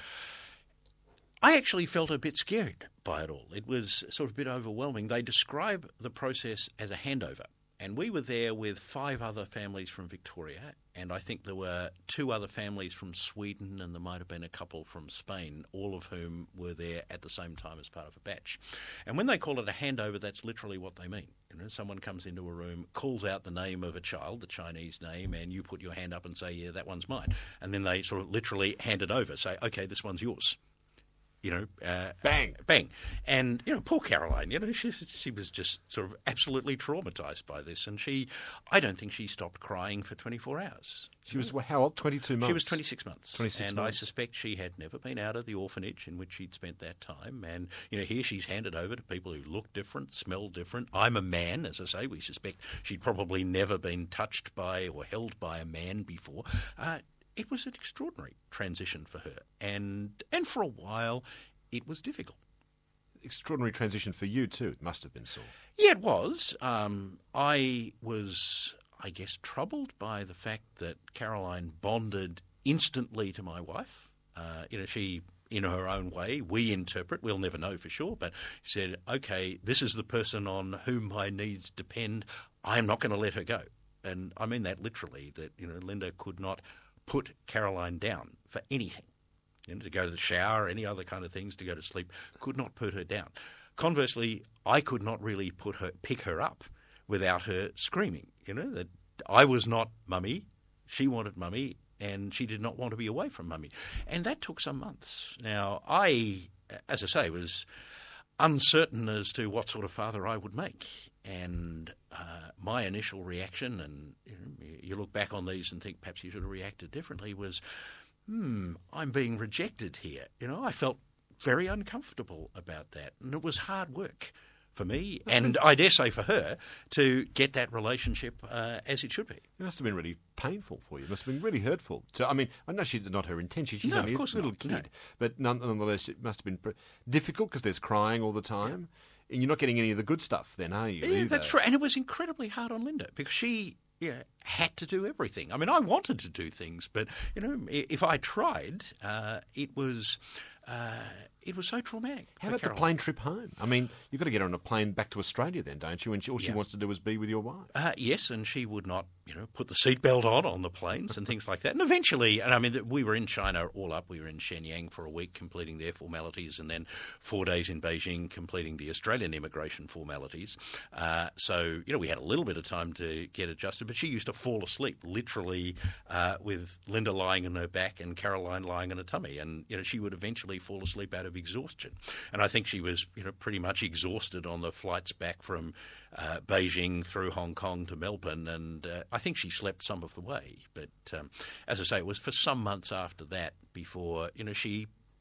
I actually felt a bit scared by it all. It was sort of a bit overwhelming. They describe the process as a handover. And we were there with five other families from Victoria, and I think there were two other families from Sweden, and there might have been a couple from Spain, all of whom were there at the same time as part of a batch. And when they call it a handover, that's literally what they mean. You know, someone comes into a room, calls out the name of a child, the Chinese name, and you put your hand up and say, yeah, that one's mine. And then they sort of literally hand it over, say, okay, this one's yours. You know, uh, bang, bang, and you know, poor Caroline. You know, she she was just sort of absolutely traumatised by this, and she, I don't think she stopped crying for twenty-four hours. She was how old? twenty-two months. She was twenty-six months. Twenty-six and months. I suspect she had never been out of the orphanage in which she'd spent that time. And you know, here she's handed over to people who look different, smell different. I'm a man, as I say. We suspect she'd probably never been touched by or held by a man before. Uh, It was an extraordinary transition for her, and and for a while, it was difficult. Extraordinary transition for you too. It must have been, Saul. Yeah, it was. Um, I was, I guess, troubled by the fact that Caroline bonded instantly to my wife. Uh, you know, she, in her own way, we interpret, we'll never know for sure, but said, okay, this is the person on whom my needs depend. I'm not going to let her go. And I mean that literally, that, you know, Linda could not put Caroline down for anything. You know, to go to the shower, any other kind of things, to go to sleep, could not put her down. Conversely, I could not really put her, pick her up without her screaming. You know, that I was not mummy, she wanted mummy, and she did not want to be away from mummy. And that took some months. Now, I, as I say, was uncertain as to what sort of father I would make. And uh, my initial reaction, and you know, you look back on these and think perhaps you should have reacted differently, was, hmm, I'm being rejected here. You know, I felt very uncomfortable about that. And it was hard work for me, and I dare say for her, to get that relationship uh, as it should be. It must have been really painful for you. It must have been really hurtful. So, I mean, I know she's not her intention. She's no, only of course a little not. kid. No. But nonetheless, it must have been difficult because there's crying all the time. Yeah. And you're not getting any of the good stuff then, are you? Yeah, either? That's right. And it was incredibly hard on Linda because she yeah, had to do everything. I mean, I wanted to do things, but, you know, if I tried, uh, it was... Uh, it was so traumatic. How about Caroline. the plane trip home? I mean, you've got to get her on a plane back to Australia then, don't you? And she, all she Yeah. wants to do is be with your wife. Uh, yes, and she would not, you know, put the seatbelt on on the planes and things like that. And eventually, and I mean, we were in China all up. We were in Shenyang for a week completing their formalities, and then four days in Beijing completing the Australian immigration formalities. Uh, so, you know, we had a little bit of time to get adjusted, but she used to fall asleep, literally, uh, with Linda lying on her back and Caroline lying on her tummy. And, you know, she would eventually fall asleep out of exhaustion. And I think she was, you know, pretty much exhausted on the flights back from uh, Beijing through Hong Kong to Melbourne. And uh, I think she slept some of the way. But um, as I say, it was for some months after that before, you know, she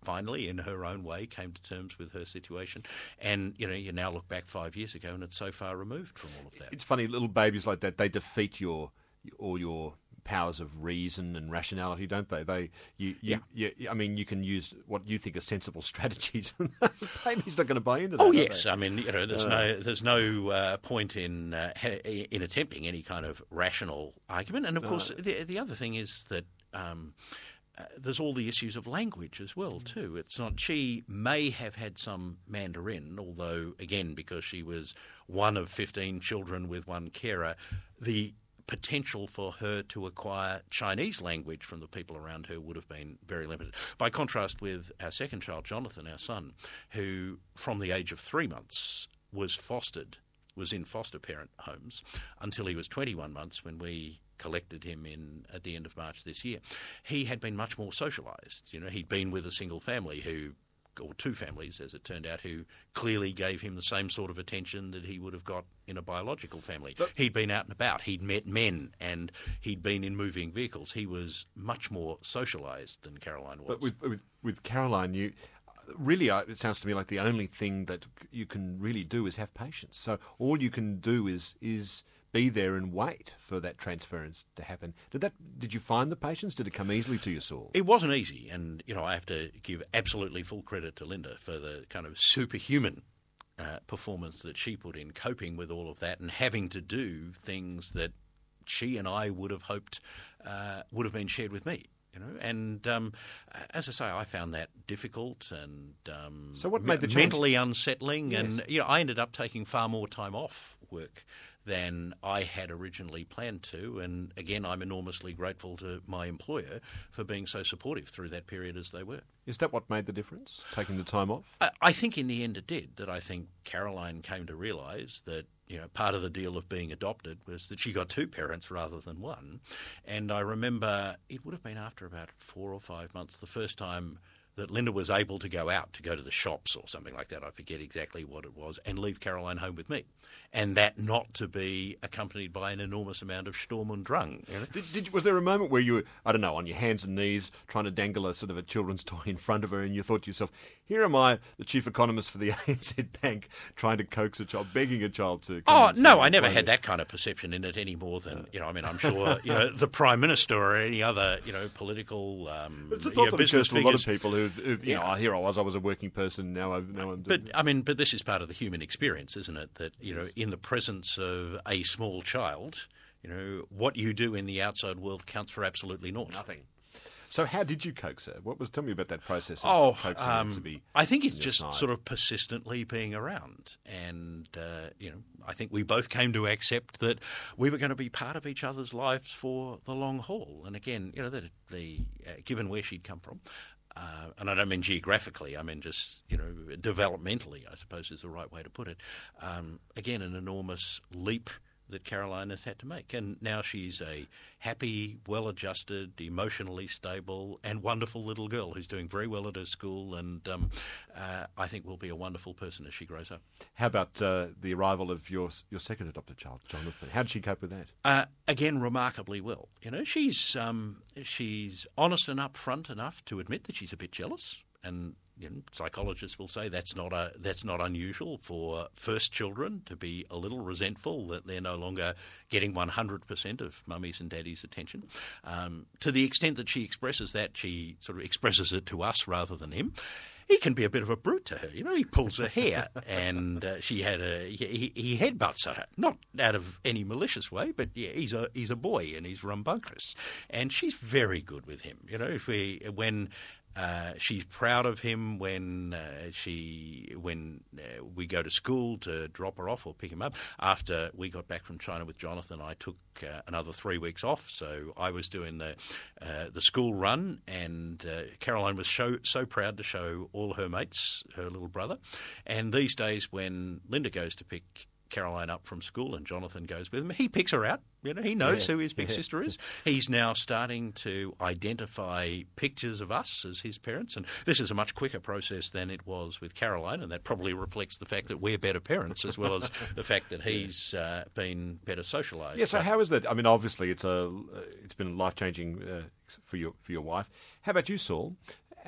finally, in her own way, came to terms with her situation. And, you know, you now look back five years ago and it's so far removed from all of that. It's funny, little babies like that, they defeat your all your powers of reason and rationality, don't they? They, you, you, Yeah. you, I mean, you can use what you think are sensible strategies. Baby's not going to buy into that. Oh are yes, they? I mean, you know, there's Uh. no there's no uh, point in uh, ha- in attempting any kind of rational argument. And of course, the the other thing is that. Um, Uh, there's all the issues of language as well, too. It's not. She may have had some Mandarin, although, again, because she was one of fifteen children with one carer, the potential for her to acquire Chinese language from the people around her would have been very limited. By contrast with our second child, Jonathan, our son, who from the age of three months was fostered, was in foster parent homes until he was twenty-one months when we collected him in at the end of March this year. He had been much more socialised. You know, he'd been with a single family who, or two families as it turned out, who clearly gave him the same sort of attention that he would have got in a biological family. But he'd been out and about, he'd met men, and he'd been in moving vehicles. He was much more socialised than Caroline was. But with, with, with Caroline, you... Really, uh, it sounds to me like the only thing that you can really do is have patience. So all you can do is is be there and wait for that transference to happen. Did that? Did you find the patience? Did it come easily to you, Saul? It wasn't easy, and you know I have to give absolutely full credit to Linda for the kind of superhuman uh, performance that she put in, coping with all of that and having to do things that she and I would have hoped uh, would have been shared with me. You know, and um, as I say, I found that difficult and um, So what made the change? mentally unsettling. Yes. And you know, I ended up taking far more time off work than I had originally planned to. And again, I'm enormously grateful to my employer for being so supportive through that period as they were. Is that what made the difference, taking the time off? I, I think in the end it did. That I think Caroline came to realise that, you know, part of the deal of being adopted was that she got two parents rather than one. And I remember it would have been after about four or five months, the first time that Linda was able to go out to go to the shops or something like that, I forget exactly what it was, and leave Caroline home with me. And that not to be accompanied by an enormous amount of Sturm und Drang. You know? Did, did, was there a moment where you were, I don't know, on your hands and knees trying to dangle a sort of a children's toy in front of her and you thought to yourself, here am I, the chief economist for the A N Z Bank, trying to coax a child, begging a child to come Oh, and see no, me I never play had there. that kind of perception in it any more than, you know, I mean, I'm sure, you know, the Prime Minister or any other, you know, political um, But it's a you thought know, that business occurs to a lot of figures. people who've, who've you Yeah. know, oh, here I was, I was a working person, now, I've, now I'm doing But I mean, but this is part of the human experience, isn't it? That, you know, in the presence of a small child, you know, what you do in the outside world counts for absolutely naught. nothing. So how did you coax her? What was? Tell me about that process of Oh, coaxing her um, to be I think it's on your just side. sort of persistently being around, and uh, you know, I think we both came to accept that we were going to be part of each other's lives for the long haul. And again, you know, the, the uh, given where she'd come from. Uh, and I don't mean geographically, I mean just, you know, developmentally, I suppose is the right way to put it. Um, again, an enormous leap that Caroline has had to make. And now she's a happy, well-adjusted, emotionally stable and wonderful little girl who's doing very well at her school and um, uh, I think will be a wonderful person as she grows up. How about uh, the arrival of your your second adopted child, Jonathan? How did she cope with that? Uh, again, remarkably well. You know, she's um, she's honest and upfront enough to admit that she's a bit jealous, and you know, psychologists will say that's not a that's not unusual for first children to be a little resentful that they're no longer getting one hundred percent of mummy's and daddy's attention. Um, to the extent that she expresses that, she sort of expresses it to us rather than him. He can be a bit of a brute to her, you know. He pulls her hair, and uh, she had a he, he headbutts her, not out of any malicious way, but yeah, he's a he's a boy and he's rambunctious, and she's very good with him, you know. If we when. Uh, she's proud of him when uh, she when uh, we go to school to drop her off or pick him up. After we got back from China with Jonathan, I took uh, another three weeks off, so I was doing the uh, the school run, and uh, Caroline was so so proud to show all her mates her little brother. And these days, when Linda goes to pick Caroline up from school and Jonathan goes with him, he picks her out. You know, he knows Yeah. who his big Yeah. sister is. He's now starting to identify pictures of us as his parents, and this is a much quicker process than it was with Caroline, and that probably reflects the fact that we're better parents as well as the fact that he's uh, been better socialised. Yeah. So But- how is that? I mean, obviously, it's a it's been life changing uh, for your for your wife. How about you, Saul? How,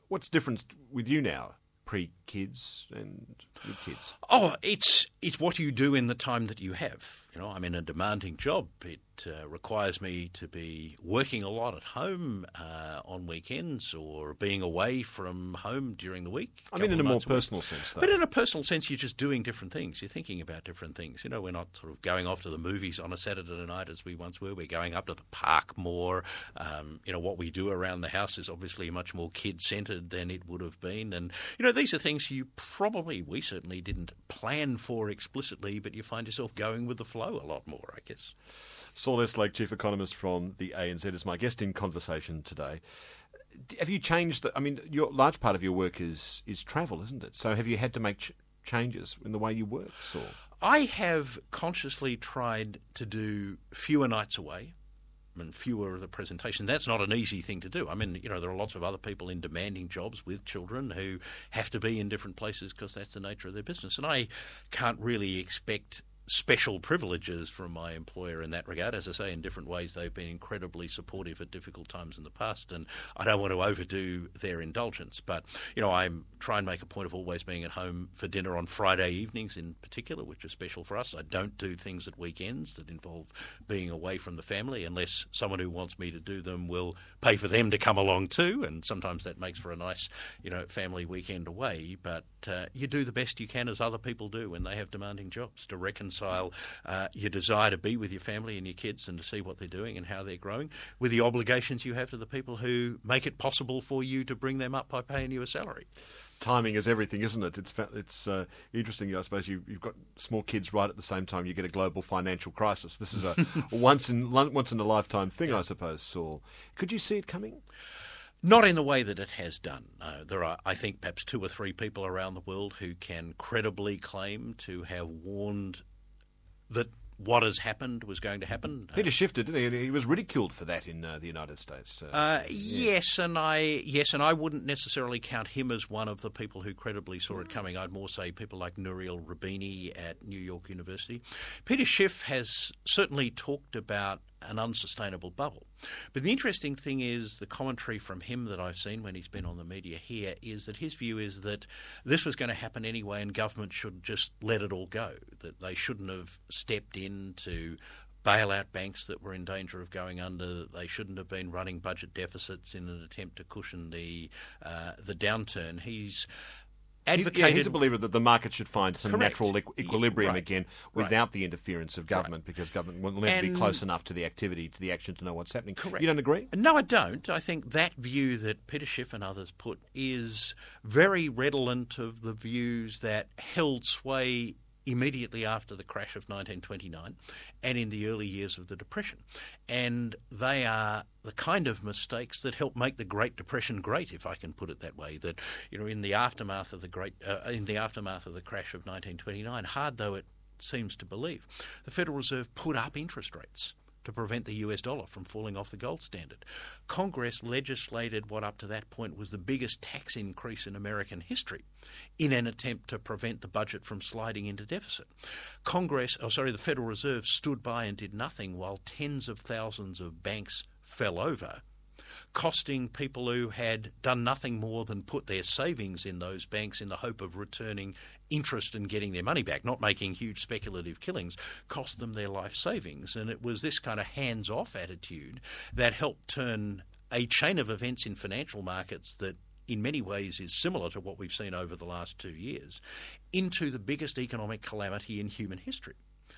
What's different with you now, pre-kids and with kids? Oh, it's it's what you do in the time that you have. You know, I'm in a demanding job. It uh, requires me to be working a lot at home uh, on weekends or being away from home during the week. I mean, in a more personal sense, though. But in a personal sense, you're just doing different things. You're thinking about different things. You know, we're not sort of going off to the movies on a Saturday night as we once were. We're going up to the park more. Um, you know, what we do around the house is obviously much more kid-centred than it would have been. And, you know, these are things you probably, we certainly didn't plan for explicitly, but you find yourself going with the flow a lot more, I guess. Saul Eslake, Chief Economist from the A N Z, is my guest in conversation today. Have you changed the, I mean, your large part of your work is is travel, isn't it? So have you had to make ch- changes in the way you work, Saul? I have consciously tried to do fewer nights away and fewer of the presentation. That's not an easy thing to do. I mean, you know, there are lots of other people in demanding jobs with children who have to be in different places because that's the nature of their business. And I can't really expect special privileges from my employer in that regard. As I say, in different ways, they've been incredibly supportive at difficult times in the past, and I don't want to overdo their indulgence. But, you know, I try and make a point of always being at home for dinner on Friday evenings in particular, which is special for us. I don't do things at weekends that involve being away from the family unless someone who wants me to do them will pay for them to come along too, and sometimes that makes for a nice, you know, family weekend away. But uh, you do the best you can, as other people do when they have demanding jobs, to reconcile Uh, your desire to be with your family and your kids and to see what they're doing and how they're growing with the obligations you have to the people who make it possible for you to bring them up by paying you a salary. Timing is everything, isn't it? It's it's uh, interesting, I suppose. You, you've got small kids right at the same time you get a global financial crisis. This is a once in once in a lifetime thing, I suppose, Saul. Could you see it coming? Not in the way that it has done. Uh, there are, I think, perhaps two or three people around the world who can credibly claim to have warned that what has happened was going to happen. Peter Schiff did, didn't he? He was ridiculed for that in uh, the United States. Uh, uh, yeah. Yes, and I yes, and I wouldn't necessarily count him as one of the people who credibly saw it coming. I'd more say people like Nouriel Roubini at New York University. Peter Schiff has certainly talked about an unsustainable bubble. But the interesting thing is the commentary from him that I've seen when he's been on the media here is that his view is that this was going to happen anyway and government should just let it all go, that they shouldn't have stepped in to bail out banks that were in danger of going under. They shouldn't have been running budget deficits in an attempt to cushion the uh, the downturn. He's advocated. He's, yeah, he's a believer that the market should find some Correct. natural equ- equilibrium Right. again Right. without the interference of government, Right. because government will never be And- close enough to the activity, to the action, to know what's happening. Correct. You don't agree? No, I don't. I think that view that Peter Schiff and others put is very redolent of the views that held sway immediately after the crash of nineteen twenty-nine and in the early years of the Depression. And they are the kind of mistakes that helped make the Great Depression great, if I can put it that way. That, you know, in the aftermath of the great, uh, in the aftermath of the crash of nineteen twenty-nine, hard though it seems to believe, the Federal Reserve put up interest rates to prevent the U S dollar from falling off the gold standard. Congress legislated what up to that point was the biggest tax increase in American history in an attempt to prevent the budget from sliding into deficit. Congress, oh sorry, the Federal Reserve stood by and did nothing while tens of thousands of banks fell over, costing people who had done nothing more than put their savings in those banks in the hope of returning interest and getting their money back, not making huge speculative killings, cost them their life savings. And it was this kind of hands-off attitude that helped turn a chain of events in financial markets that in many ways is similar to what we've seen over the last two years into the biggest economic calamity in human history.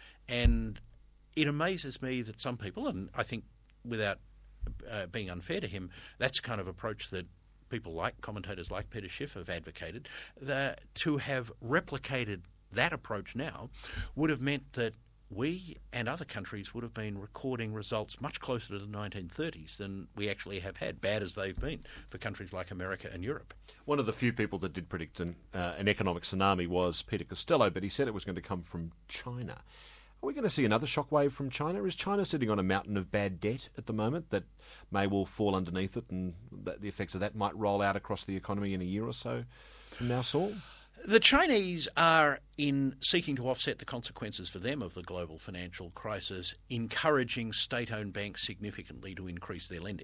And it amazes me that some people, and I think without Uh, being unfair to him, that's the kind of approach that people like, commentators like Peter Schiff have advocated. That to have replicated that approach now would have meant that we and other countries would have been recording results much closer to the nineteen thirties than we actually have had, bad as they've been for countries like America and Europe. One of the few people that did predict an, uh, an economic tsunami was Peter Costello, but he said it was going to come from China. Are we going to see another shockwave from China? Is China sitting on a mountain of bad debt at the moment that may well fall underneath it, and that the effects of that might roll out across the economy in a year or so from now, Saul? The Chinese are, in seeking to offset the consequences for them of the global financial crisis, encouraging state-owned banks significantly to increase their lending.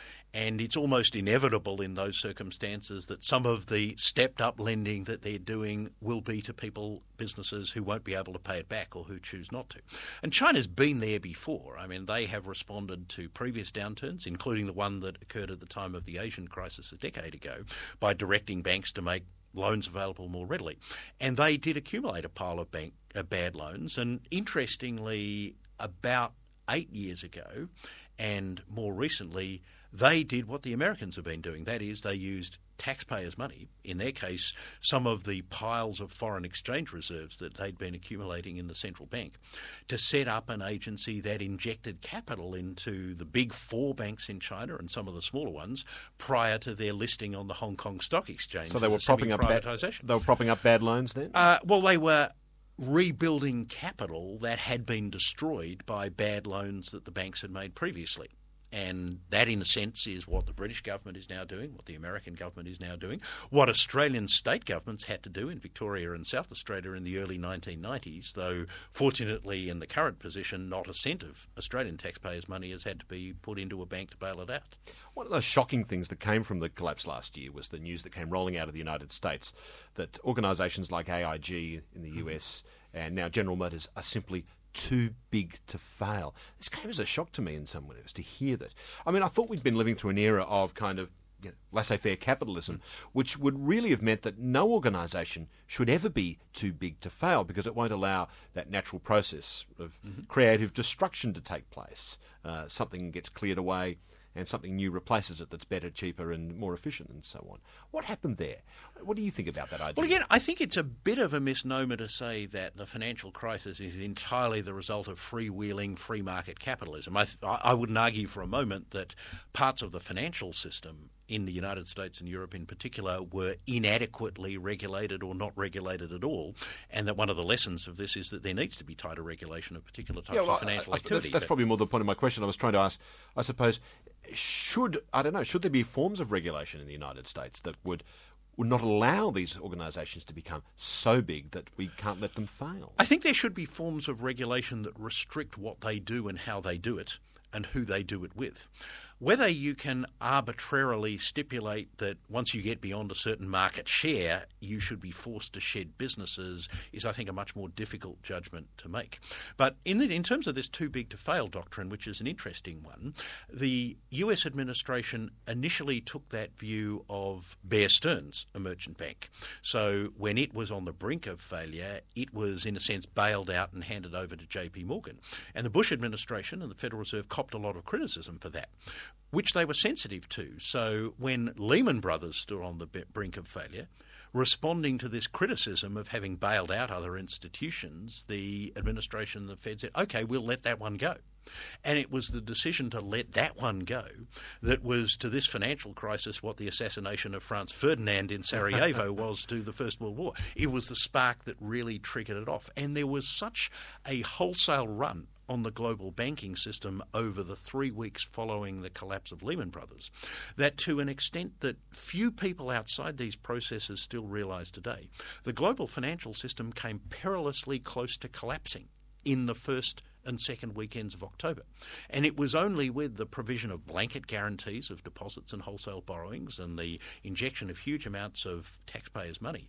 And it's almost inevitable in those circumstances that some of the stepped-up lending that they're doing will be to people, businesses who won't be able to pay it back or who choose not to. And China's been there before. I mean, they have responded to previous downturns, including the one that occurred at the time of the Asian crisis a decade ago, by directing banks to make loans available more readily. And they did accumulate a pile of bank uh, bad loans. And interestingly, about eight years ago, and more recently, they did what the Americans have been doing. That is, they used taxpayers' money, in their case, some of the piles of foreign exchange reserves that they'd been accumulating in the central bank, to set up an agency that injected capital into the big four banks in China and some of the smaller ones prior to their listing on the Hong Kong Stock Exchange. So they were propping up bad, they were propping up bad loans then? Uh, well, they were rebuilding capital that had been destroyed by bad loans that the banks had made previously. And that, in a sense, is what the British government is now doing, what the American government is now doing, what Australian state governments had to do in Victoria and South Australia in the early nineteen nineties, though fortunately in the current position not a cent of Australian taxpayers' money has had to be put into a bank to bail it out. One of those shocking things that came from the collapse last year was the news that came rolling out of the United States that organisations like A I G in the U S and now General Motors are simply too big to fail. This came as a shock to me in some ways to hear that. I mean, I thought we'd been living through an era of kind of you know, laissez-faire capitalism, which would really have meant that no organisation should ever be too big to fail because it won't allow that natural process of mm-hmm. creative destruction to take place. Uh, something gets cleared away and something new replaces it that's better, cheaper and more efficient and so on. What happened there? What do you think about that idea? Well, again, I think it's a bit of a misnomer to say that the financial crisis is entirely the result of freewheeling free market capitalism. I, th- I wouldn't argue for a moment that parts of the financial system in the United States and Europe in particular were inadequately regulated or not regulated at all, and that one of the lessons of this is that there needs to be tighter regulation of particular types yeah, well, of financial I, I, activity. That's, that's probably more the point of my question. I was trying to ask, I suppose, should, I don't know, should there be forms of regulation in the United States that would would not allow these organisations to become so big that we can't let them fail? I think there should be forms of regulation that restrict what they do and how they do it and who they do it with. Whether you can arbitrarily stipulate that once you get beyond a certain market share, you should be forced to shed businesses is, I think, a much more difficult judgment to make. But in, the, in terms of this too big to fail doctrine, which is an interesting one, the U S administration initially took that view of Bear Stearns, a merchant bank. So when it was on the brink of failure, it was, in a sense, bailed out and handed over to J P Morgan. And the Bush administration and the Federal Reserve copped a lot of criticism for that, which they were sensitive to. So when Lehman Brothers stood on the brink of failure, responding to this criticism of having bailed out other institutions, the administration and the Fed said, OK, we'll let that one go. And it was the decision to let that one go that was to this financial crisis what the assassination of Franz Ferdinand in Sarajevo was to the First World War. It was the spark that really triggered it off. And there was such a wholesale run on the global banking system over the three weeks following the collapse of Lehman Brothers, that to an extent that few people outside these processes still realise today, the global financial system came perilously close to collapsing in the first and second weekends of October. And it was only with the provision of blanket guarantees of deposits and wholesale borrowings and the injection of huge amounts of taxpayers' money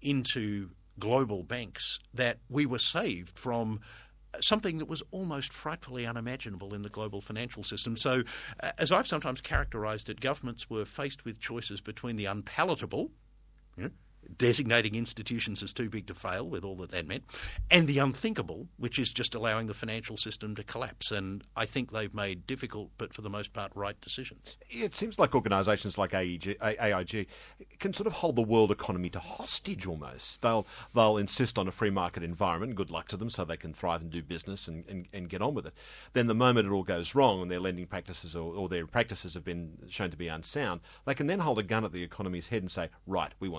into global banks that we were saved from something that was almost frightfully unimaginable in the global financial system. So, uh, as I've sometimes characterised it, governments were faced with choices between the unpalatable, you know, designating institutions as too big to fail with all that that meant, and the unthinkable, which is just allowing the financial system to collapse. And I think they've made difficult but for the most part right decisions. It seems like organisations like A I G can sort of hold the world economy to hostage almost. They'll they'll insist on a free market environment, good luck to them, so they can thrive and do business and, and, and get on with it. Then the moment it all goes wrong and their lending practices or, or their practices have been shown to be unsound, they can then hold a gun at the economy's head and say, right, we want socialism.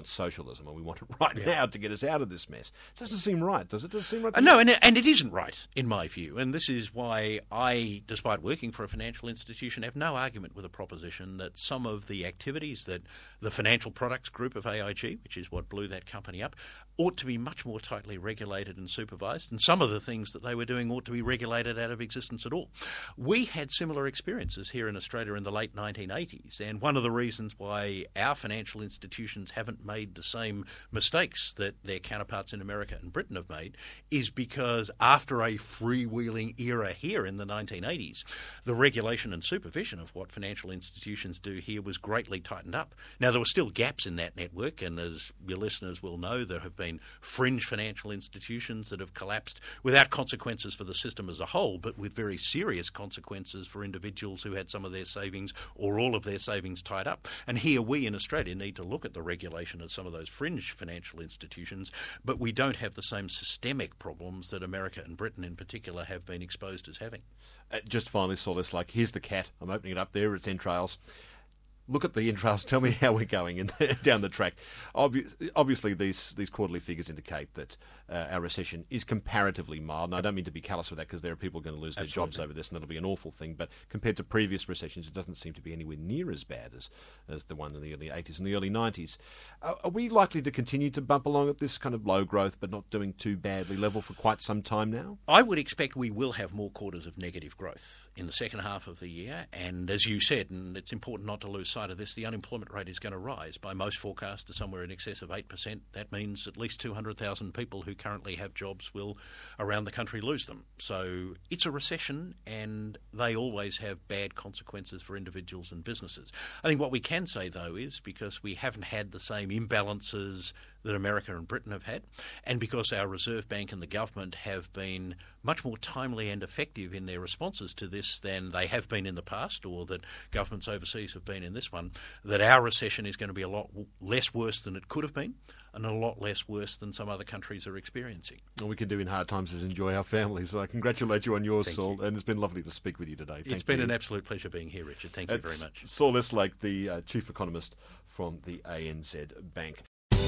socialism and we want it right yeah. now to get us out of this mess. It doesn't seem right, does it? Does it seem right? Uh, no, and, and it isn't right, in my view. And this is why I, despite working for a financial institution, have no argument with the proposition that some of the activities that the financial products group of A I G, which is what blew that company up, ought to be much more tightly regulated and supervised. And some of the things that they were doing ought to be regulated out of existence at all. We had similar experiences here in Australia in the late nineteen eighties. And one of the reasons why our financial institutions haven't made the same mistakes that their counterparts in America and Britain have made is because after a freewheeling era here in the nineteen eighties, the regulation and supervision of what financial institutions do here was greatly tightened up. Now, there were still gaps in that network, and as your listeners will know, there have been fringe financial institutions that have collapsed without consequences for the system as a whole, but with very serious consequences for individuals who had some of their savings or all of their savings tied up. And here we in Australia need to look at the regulation of some of those fringe financial institutions, but we don't have the same systemic problems that America and Britain in particular have been exposed as having. Uh, just finally, Saul, it's like, here's the cat. I'm opening it up there. It's entrails. Look at the entrails. Tell me how we're going in, down the track. Obvi- obviously, these these quarterly figures indicate that uh, our recession is comparatively mild. And I don't mean to be callous with that because there are people going to lose their Absolutely. jobs over this, and it'll be an awful thing. But compared to previous recessions, it doesn't seem to be anywhere near as bad as, as the one in the early eighties and the early nineties. Uh, are we likely to continue to bump along at this kind of low growth but not doing too badly level for quite some time now? I would expect we will have more quarters of negative growth in the second half of the year. And as you said, and it's important not to lose sight of this, the unemployment rate is going to rise by most forecasts to somewhere in excess of eight percent. That means at least two hundred thousand people who currently have jobs will, around the country, lose them. So it's a recession, and they always have bad consequences for individuals and businesses. I think what we can say, though, is because we haven't had the same imbalances that America and Britain have had, and because our Reserve Bank and the government have been much more timely and effective in their responses to this than they have been in the past, or that governments overseas have been in this one, that our recession is going to be a lot less worse than it could have been, and a lot less worse than some other countries are experiencing. All we can do in hard times is enjoy our families. So I congratulate you on yours, Thank Saul, you. and it's been lovely to speak with you today. Thank It's been you. an absolute pleasure being here, Richard. Thank you It's very much. Saul Eslake, the uh, Chief Economist from the A N Z Bank.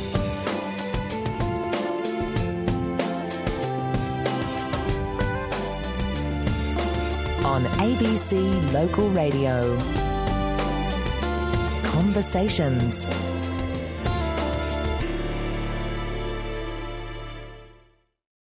On A B C Local Radio. Conversations.